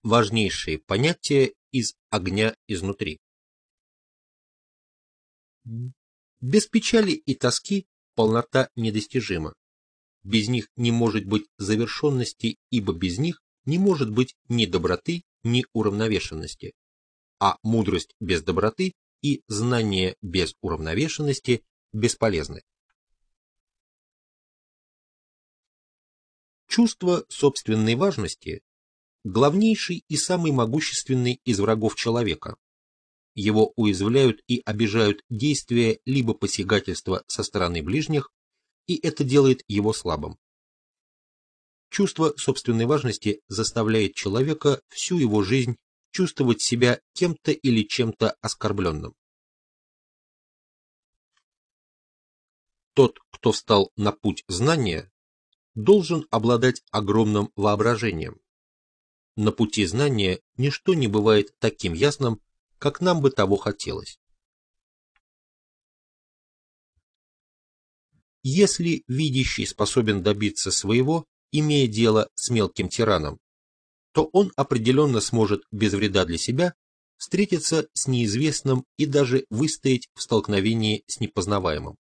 Важнейшие понятия из огня изнутри. Без печали и тоски полнота недостижима. Без них не может быть завершенности, ибо без них не может быть ни доброты, ни уравновешенности. А мудрость без доброты и знание без уравновешенности бесполезны. Чувство собственной важности – главнейший и самый могущественный из врагов человека. Его уязвляют и обижают действия либо посягательства со стороны ближних, и это делает его слабым. Чувство собственной важности заставляет человека всю его жизнь чувствовать себя кем-то или чем-то оскорбленным. Тот, кто встал на путь знания, должен обладать огромным воображением. На пути знания ничто не бывает таким ясным, как нам бы того хотелось. Если видящий способен добиться своего, имея дело с мелким тираном, то он определенно сможет без вреда для себя встретиться с неизвестным и даже выстоять в столкновении с непознаваемым.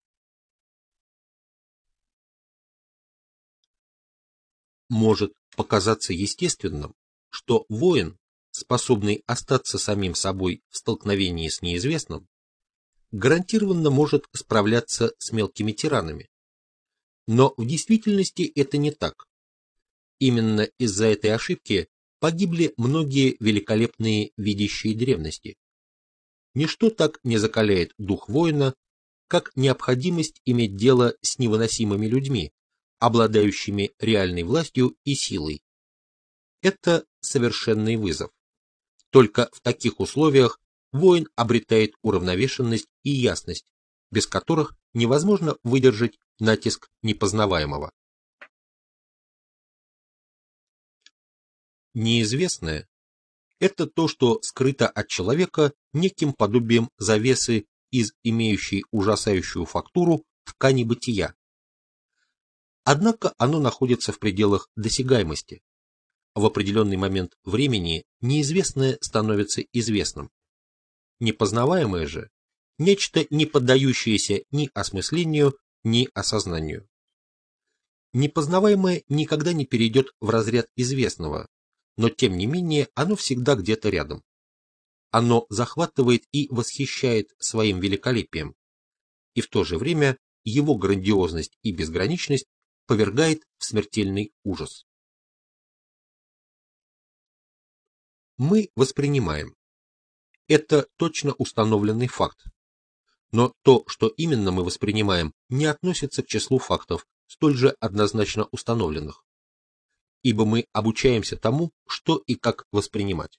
Может показаться естественным, что воин, способный остаться самим собой в столкновении с неизвестным, гарантированно может справляться с мелкими тиранами. Но в действительности это не так. Именно из-за этой ошибки погибли многие великолепные видящие древности. Ничто так не закаляет дух воина, как необходимость иметь дело с невыносимыми людьми, обладающими реальной властью и силой. Это совершенный вызов. Только в таких условиях воин обретает уравновешенность и ясность, без которых невозможно выдержать натиск непознаваемого. Неизвестное – это то, что скрыто от человека неким подобием завесы из имеющей ужасающую фактуру ткани бытия. Однако оно находится в пределах досягаемости. В определенный момент времени неизвестное становится известным. Непознаваемое же – нечто, не поддающееся ни осмыслению, ни осознанию. Непознаваемое никогда не перейдет в разряд известного, но тем не менее оно всегда где-то рядом. Оно захватывает и восхищает своим великолепием, и в то же время его грандиозность и безграничность повергает в смертельный ужас. Мы воспринимаем. Это точно установленный факт. Но то, что именно мы воспринимаем, не относится к числу фактов, столь же однозначно установленных. Ибо мы обучаемся тому, что и как воспринимать.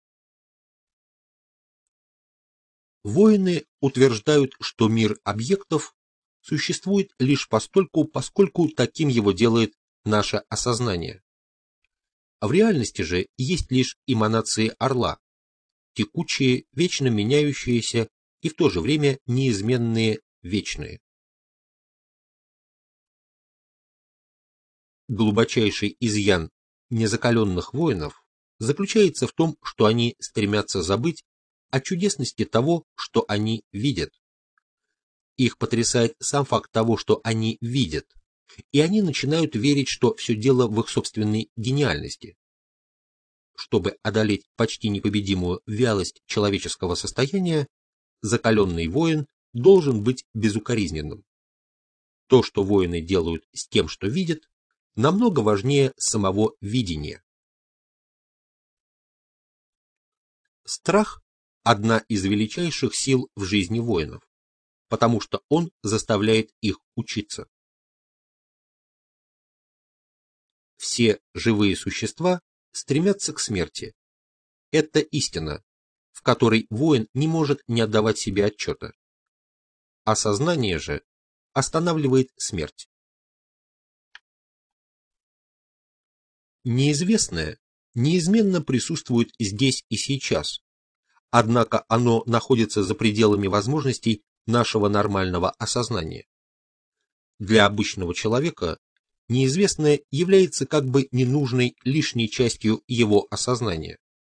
Воины утверждают, что мир объектов существует лишь постольку, поскольку таким его делает наше осознание. В реальности же есть лишь эманации орла, текучие, вечно меняющиеся и в то же время неизменные, вечные. Глубочайший изъян незакаленных воинов заключается в том, что они стремятся забыть о чудесности того, что они видят. Их потрясает сам факт того, что они видят, и они начинают верить, что все дело в их собственной гениальности. Чтобы одолеть почти непобедимую вялость человеческого состояния, закаленный воин должен быть безукоризненным. То, что воины делают с тем, что видят, намного важнее самого видения. Страх – одна из величайших сил в жизни воинов, потому что он заставляет их учиться. Все живые существа стремятся к смерти. Это истина, в которой воин не может не отдавать себе отчета. А сознание же останавливает смерть. Неизвестное неизменно присутствует здесь и сейчас, однако оно находится за пределами возможностей нашего нормального осознания. Для обычного человека неизвестное является как бы ненужной лишней частью его осознания.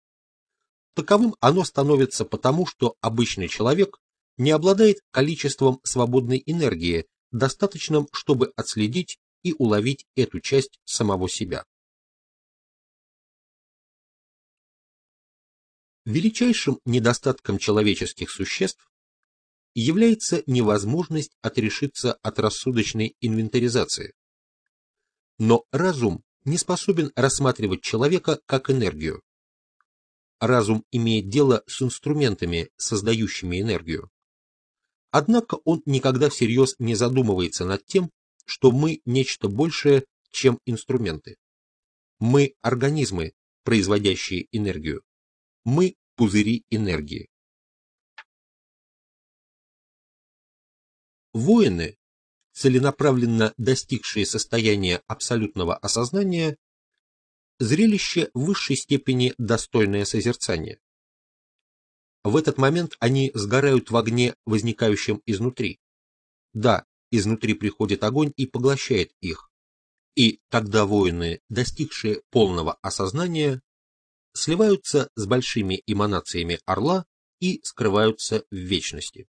Таковым оно становится потому, что обычный человек не обладает количеством свободной энергии, достаточным, чтобы отследить и уловить эту часть самого себя. Величайшим недостатком человеческих существ является невозможность отрешиться от рассудочной инвентаризации. Но разум не способен рассматривать человека как энергию. Разум имеет дело с инструментами, создающими энергию. Однако он никогда всерьез не задумывается над тем, что мы нечто большее, чем инструменты. Мы организмы, производящие энергию. Мы пузыри энергии. Воины, целенаправленно достигшие состояния абсолютного осознания, зрелище в высшей степени достойное созерцания. В этот момент они сгорают в огне, возникающем изнутри. Да, изнутри приходит огонь и поглощает их. И тогда воины, достигшие полного осознания, сливаются с большими эманациями орла и скрываются в вечности.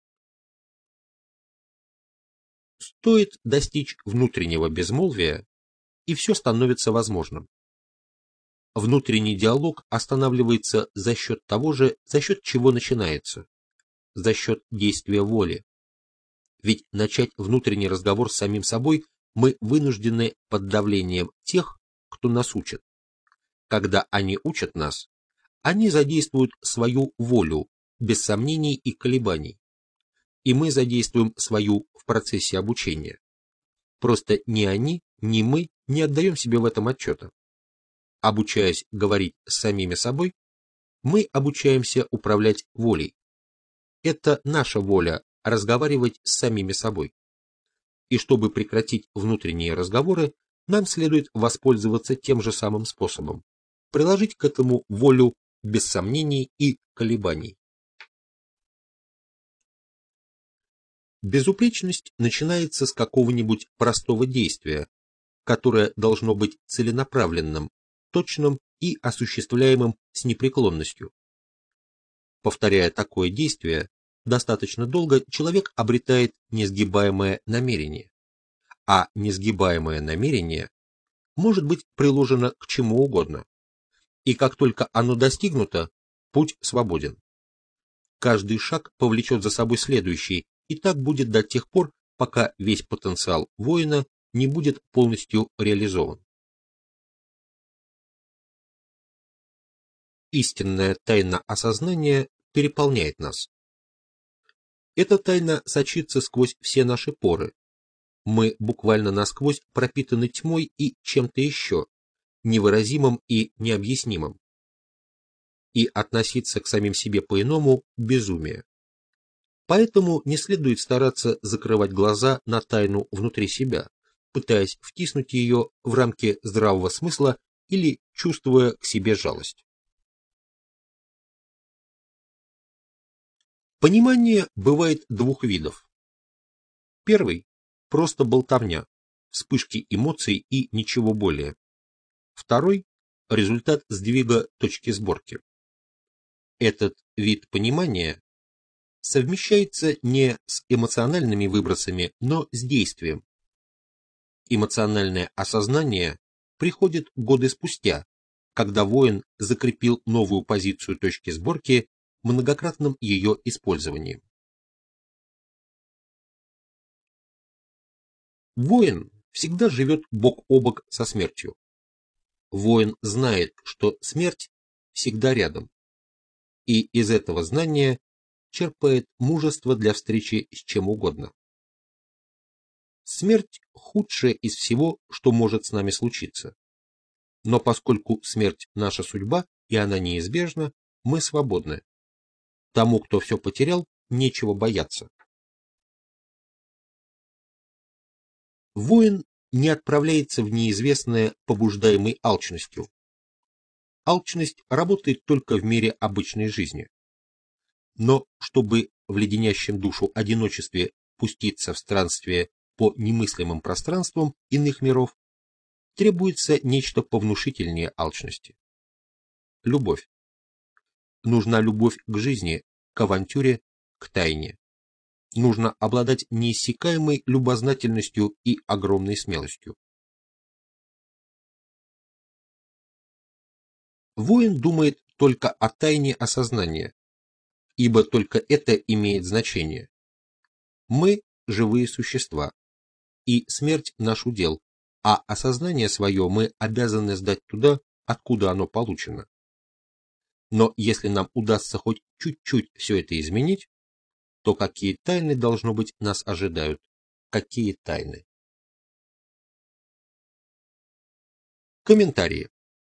Стоит достичь внутреннего безмолвия, и все становится возможным. Внутренний диалог останавливается за счет того же, за счет чего начинается, за счет действия воли. Ведь начать внутренний разговор с самим собой мы вынуждены под давлением тех, кто нас учит. Когда они учат нас, они задействуют свою волю, без сомнений и колебаний. И мы задействуем свою в процессе обучения. Просто ни они, ни мы не отдаем себе в этом отчета. Обучаясь говорить с самими собой, мы обучаемся управлять волей. Это наша воля разговаривать с самими собой. И чтобы прекратить внутренние разговоры, нам следует воспользоваться тем же самым способом. Приложить к этому волю без сомнений и колебаний. Безупречность начинается с какого-нибудь простого действия, которое должно быть целенаправленным, точным и осуществляемым с непреклонностью. Повторяя такое действие, достаточно долго человек обретает несгибаемое намерение, а несгибаемое намерение может быть приложено к чему угодно, и как только оно достигнуто, путь свободен. Каждый шаг повлечет за собой следующий, и так будет до тех пор, пока весь потенциал воина не будет полностью реализован. Истинная тайна осознания переполняет нас. Эта тайна сочится сквозь все наши поры. Мы буквально насквозь пропитаны тьмой и чем-то еще, невыразимым и необъяснимым. И относиться к самим себе по-иному – безумие. Поэтому не следует стараться закрывать глаза на тайну внутри себя, пытаясь втиснуть ее в рамки здравого смысла или чувствуя к себе жалость. Понимание бывает двух видов. Первый – просто болтовня, вспышки эмоций и ничего более. Второй – результат сдвига точки сборки. Этот вид понимания совмещается не с эмоциональными выбросами, но с действием. Эмоциональное осознание приходит годы спустя, когда воин закрепил новую позицию точки сборки многократным ее использованием. Воин всегда живет бок о бок со смертью. Воин знает, что смерть всегда рядом, и из этого знания черпает мужество для встречи с чем угодно. Смерть – худшее из всего, что может с нами случиться. Но поскольку смерть – наша судьба, и она неизбежна, мы свободны. Тому, кто все потерял, нечего бояться. Воин не отправляется в неизвестное, побуждаемый алчностью. Алчность работает только в мире обычной жизни. Но чтобы в леденящем душу одиночестве пуститься в странствие по немыслимым пространствам иных миров, требуется нечто повнушительнее алчности. Любовь. Нужна любовь к жизни, к авантюре, к тайне. Нужно обладать неиссякаемой любознательностью и огромной смелостью. Воин думает только о тайне осознания, ибо только это имеет значение. Мы – живые существа, и смерть – наш удел, а осознание свое мы обязаны сдать туда, откуда оно получено. Но если нам удастся хоть чуть-чуть все это изменить, то какие тайны, должно быть, нас ожидают? Какие тайны? Комментарии.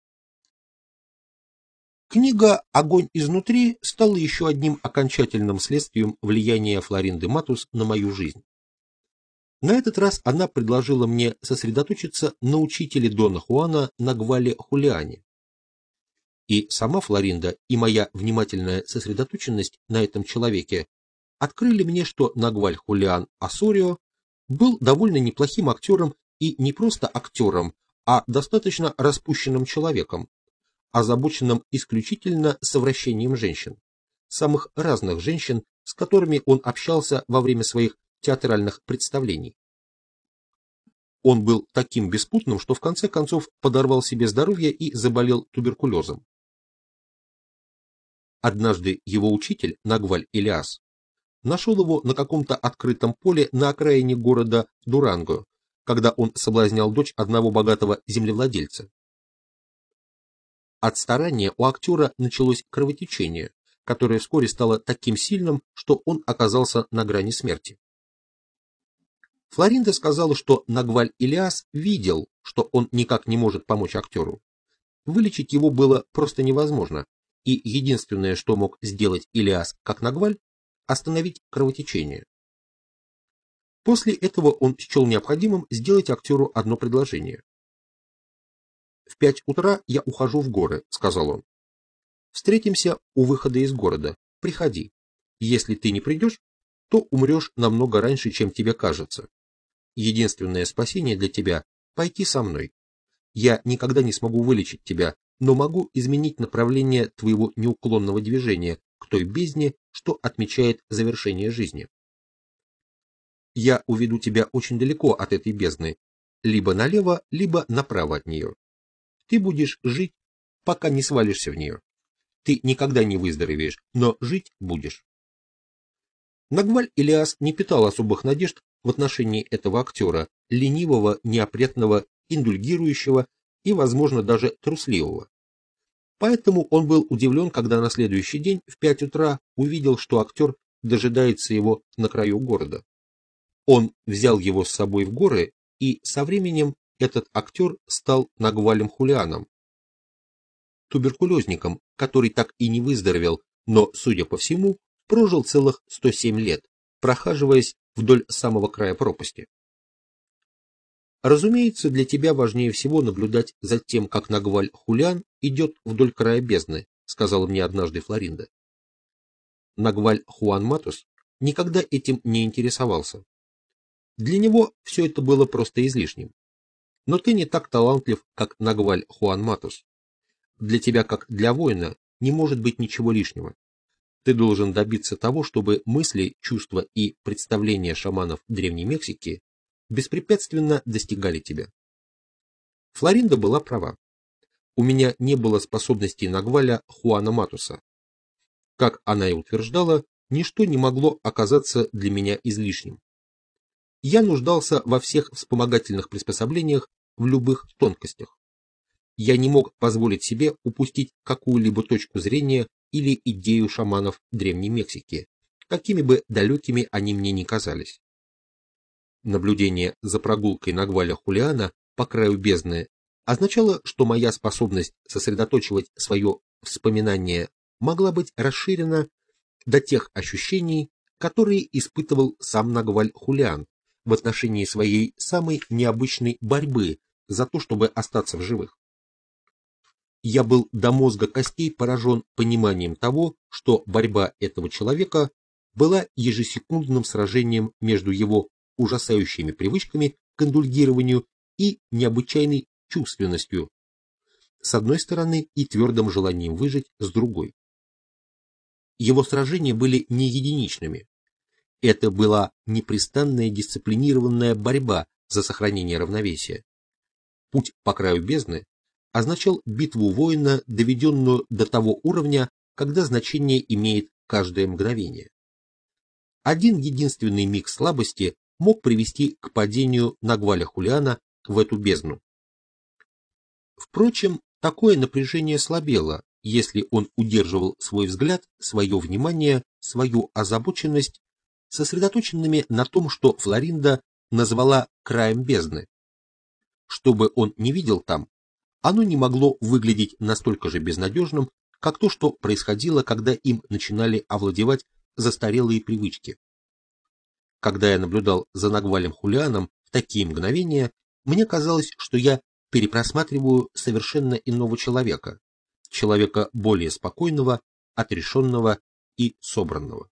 Книга «Огонь изнутри» стала еще одним окончательным следствием влияния Флоринды Матус на мою жизнь. На этот раз она предложила мне сосредоточиться на учителе Дона Хуана Нагвале Хулиане. И сама Флоринда, и моя внимательная сосредоточенность на этом человеке открыли мне, что Нагваль Хулиан Осорио был довольно неплохим актером и не просто актером, а достаточно распущенным человеком, озабоченным исключительно совращением женщин, самых разных женщин, с которыми он общался во время своих театральных представлений. Он был таким беспутным, что в конце концов подорвал себе здоровье и заболел туберкулезом. Однажды его учитель, Нагваль Илиас, нашел его на каком-то открытом поле на окраине города Дуранго, когда он соблазнял дочь одного богатого землевладельца. От старания у актера началось кровотечение, которое вскоре стало таким сильным, что он оказался на грани смерти. Флоринда сказала, что Нагваль Илиас видел, что он никак не может помочь актеру. Вылечить его было просто невозможно, и единственное, что мог сделать Илиас как Нагваль, остановить кровотечение. После этого он счел необходимым сделать актеру одно предложение. «В 5 утра я ухожу в горы», — сказал он. «Встретимся у выхода из города. Приходи. Если ты не придешь, то умрешь намного раньше, чем тебе кажется. Единственное спасение для тебя — пойти со мной. Я никогда не смогу вылечить тебя, но могу изменить направление твоего неуклонного движения к той бездне, что отмечает завершение жизни. Я уведу тебя очень далеко от этой бездны, либо налево, либо направо от нее. Ты будешь жить, пока не свалишься в нее. Ты никогда не выздоровеешь, но жить будешь». Нагваль Илиас не питал особых надежд в отношении этого актера, ленивого, неопрятного, индульгирующего и, возможно, даже трусливого. Поэтому он был удивлен, когда на следующий день в 5 утра увидел, что актер дожидается его на краю города. Он взял его с собой в горы, и со временем этот актер стал Нагвалем Хулианом, туберкулезником, который так и не выздоровел, но, судя по всему, прожил целых 107 лет, прохаживаясь вдоль самого края пропасти. Разумеется, для тебя важнее всего наблюдать за тем, как Нагваль Хулиан идет вдоль края бездны, сказала мне однажды Флоринда. Нагваль Хуан Матус никогда этим не интересовался. Для него все это было просто излишним. Но ты не так талантлив, как Нагваль Хуан Матус. Для тебя, как для воина, не может быть ничего лишнего. Ты должен добиться того, чтобы мысли, чувства и представления шаманов Древней Мексики беспрепятственно достигали тебя. Флоринда была права. У меня не было способностей Нагваля Хуана Матуса. Как она и утверждала, ничто не могло оказаться для меня излишним. Я нуждался во всех вспомогательных приспособлениях, в любых тонкостях. Я не мог позволить себе упустить какую-либо точку зрения или идею шаманов Древней Мексики, какими бы далекими они мне ни казались. Наблюдение за прогулкой Нагваля Хулиана по краю бездны означало, что моя способность сосредоточивать свое вспоминание могла быть расширена до тех ощущений, которые испытывал сам Нагваль Хулиан в отношении своей самой необычной борьбы за то, чтобы остаться в живых. Я был до мозга костей поражен пониманием того, что борьба этого человека была ежесекундным сражением между его ужасающими привычками к индульгированию и необычайной чувственностью, с одной стороны, и твердым желанием выжить, с другой. Его сражения были не единичными. Это была непрестанная дисциплинированная борьба за сохранение равновесия. Путь по краю бездны означал битву воина, доведенную до того уровня, когда значение имеет каждое мгновение. Один единственный миг слабости мог привести к падению Нагваля Хулиана в эту бездну. Впрочем, такое напряжение слабело, если он удерживал свой взгляд, свое внимание, свою озабоченность сосредоточенными на том, что Флоринда назвала краем бездны. Что бы он ни видел там, оно не могло выглядеть настолько же безнадежным, как то, что происходило, когда им начинали овладевать застарелые привычки. Когда я наблюдал за Нагвалем Хулианом в такие мгновения, мне казалось, что я перепросматриваю совершенно иного человека, человека более спокойного, отрешенного и собранного.